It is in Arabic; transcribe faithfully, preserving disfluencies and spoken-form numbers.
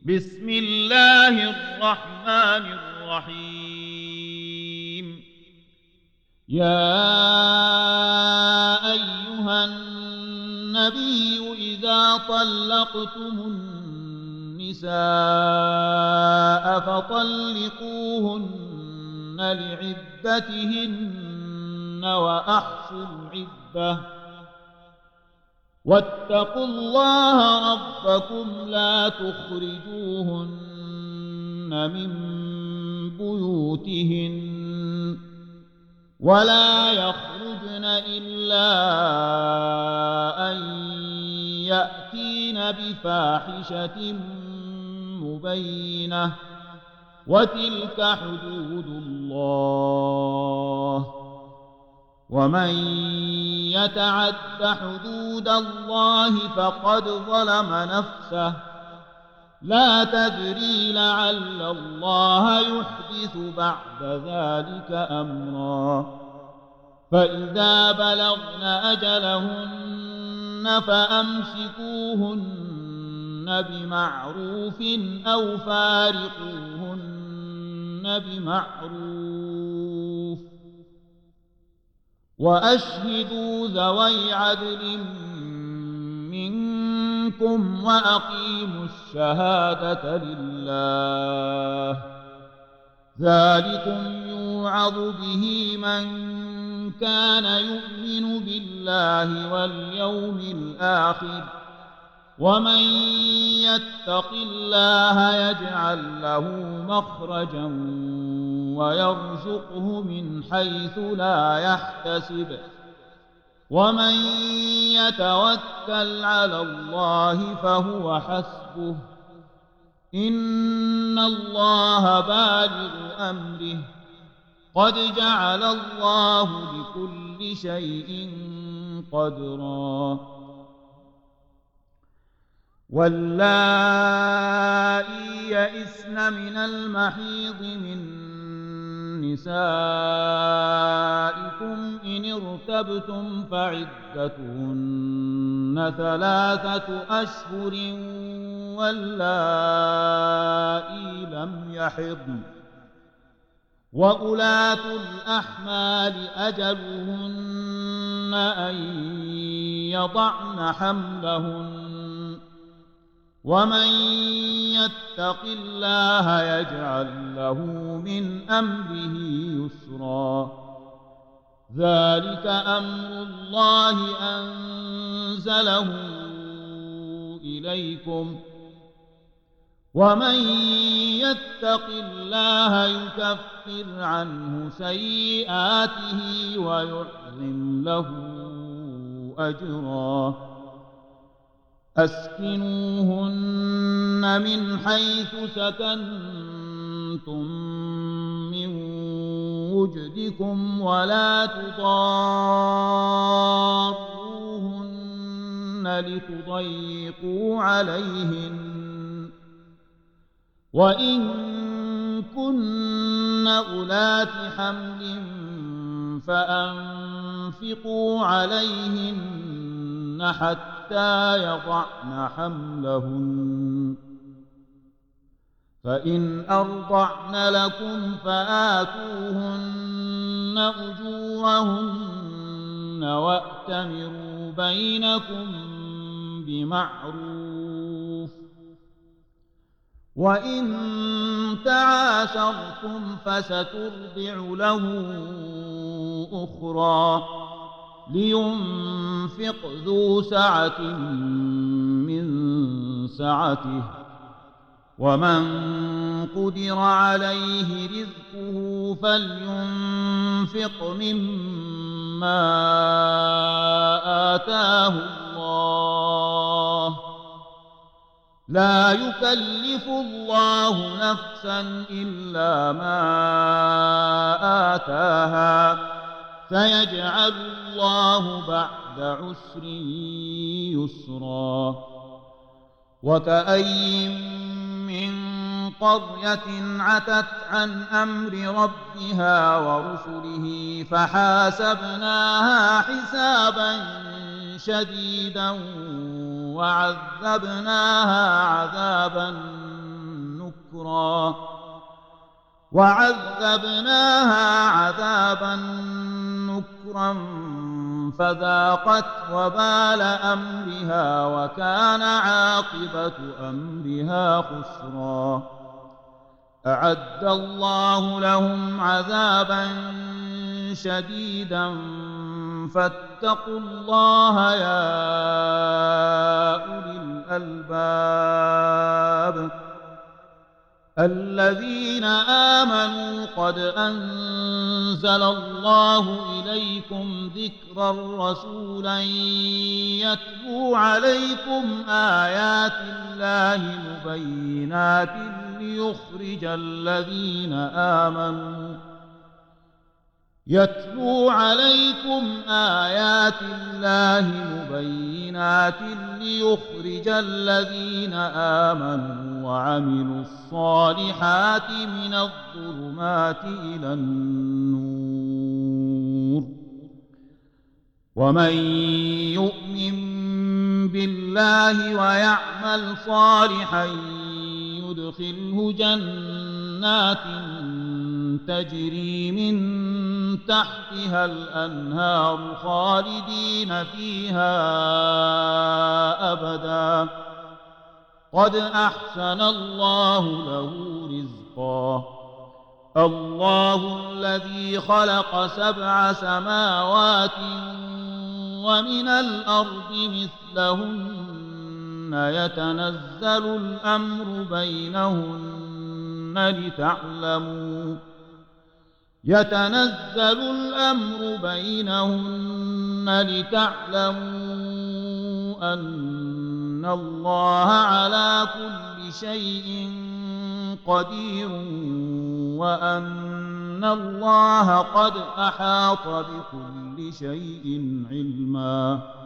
بسم الله الرحمن الرحيم. يا أيها النبي إذا طلقتم النساء فطلقوهن لعدتهن وأحصوا العدة واتقوا الله ربكم لا تخرجوهن من بيوتهن ولا يخرجن إلا أن يأتين بفاحشة مبينة وتلك حدود الله ومن يتعد حدود الله فقد ظلم نفسه لا تدري لعل الله يحدث بعد ذلك أمرا فإذا بلغن أجلهن فأمسكوهن بمعروف أو فارقوهن بمعروف وأشهدوا ذوي عدل منكم وأقيموا الشهادة لله ذلكم يوعظ به من كان يؤمن بالله واليوم الآخر ومن يتق الله يجعل له مخرجا ويرزقه من حيث لا يحتسب ومن يتوكل على الله فهو حسبه إن الله بالغ أمره قد جعل الله لكل شيء قدرا واللائي يئسن من المحيض من نسائكم إن ارتبتم فعدتهن ثلاثة أشهر واللائي لم يحضن وأولاة الأحمال أجلهن أن يضعن حملهن ومن يتق الله يجعل له من أمره يسرا ذلك أمر الله أنزله إليكم ومن يتق الله يكفر عنه سيئاته ويعظم له أجرا أسكنوهن من حيث سكنتم من وجدكم ولا تضاروهن لتضيقوا عليهن وإن كن أولات حمل فأنفقوا عليهن حتى يضعن حملهن فإن أرضعن لكم فآتوهن أجورهن وأتمروا بينكم بمعروف وإن تعاشرتم فسترضع له أخرى لينفق ذو سعة من سعته ومن قدر عليه رزقه فلينفق مما آتاه الله لا يكلف الله نفسا إلا ما آتاها سيجعل الله بعد عسر يسرا وكأي من قرية عتت عن أمر ربها ورسله فحاسبناها حسابا شديدا وعذبناها عذابا نكرا وعذبناها عذابا نكرا فذاقت وبال أمرها وكان عاقبة أمرها خسرا أعد الله لهم عذابا شديدا فاتقوا الله يا أولي الألباب الذين آمنوا قد أنزل الله إليكم ذكرا رسولا يتلو عليكم آيات الله مبينات ليخرج الذين آمنوا يتلو عليكم آيات الله مبينات ليخرج الذين آمنوا وعملوا الصالحات من الظلمات إلى النور ومن يؤمن بالله ويعمل صالحا يدخله جنات تجري من تحتها الأنهار خالدين فيها أبدا قد أحسن الله له رزقا الله الذي خلق سبع سماوات ومن الأرض مثلهن يتنزل الأمر بينهن لتعلموا يتنزل الأمر بينهن لتعلموا أن الله على كل شيء قدير وأن الله قد أحاط بكل شيء علما